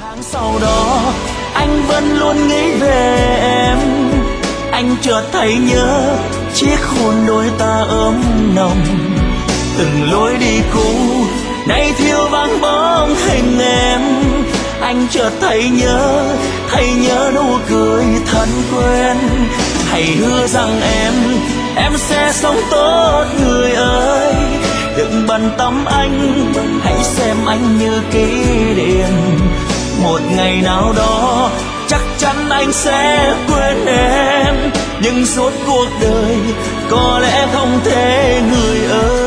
Tháng sau đó anh vẫn luôn nghĩ về em, anh chợt thấy nhớ chiếc hôn đôi ta ấm nồng. Từng lối đi cũ nay thiếu vắng bóng hình em, anh chợt thấy nhớ nụ cười thân quen. Hãy hứa rằng em sẽ sống tốt người ơi, đừng bận tâm anh, hãy xem anh như kỷ niệm. Một ngày nào đó chắc chắn anh sẽ quên em, nhưng suốt cuộc đời có lẽ không thể người ơi.